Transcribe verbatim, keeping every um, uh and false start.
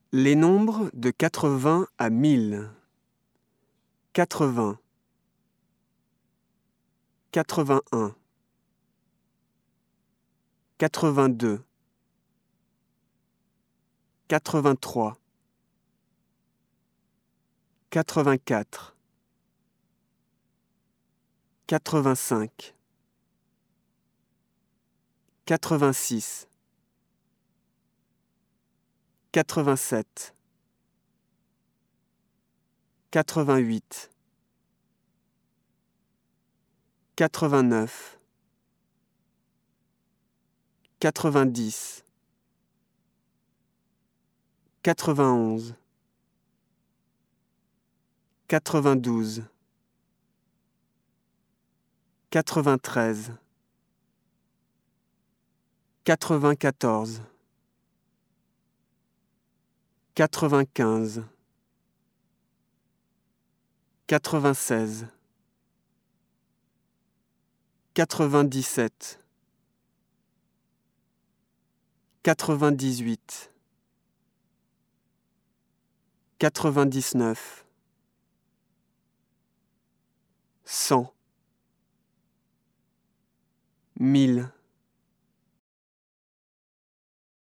Les nombres de quatre-vingts à mille. quatre-vingts, quatre-vingt-un, quatre-vingt-deux, quatre-vingt-trois, quatre-vingt-quatre, quatre-vingt-cinq, quatre-vingt-six, quatre-vingt-sept, quatre-vingt-huit, quatre-vingt-neuf, quatre-vingt-dix, quatre-vingt-onze, quatre-vingt-douze, quatre-vingt-treize, quatre-vingt-quatorze, quatre-vingt-quinze, quatre-vingt-seize, quatre-vingt-dix-sept, quatre-vingt-dix-huit, quatre-vingt-dix-neuf, cent, mille.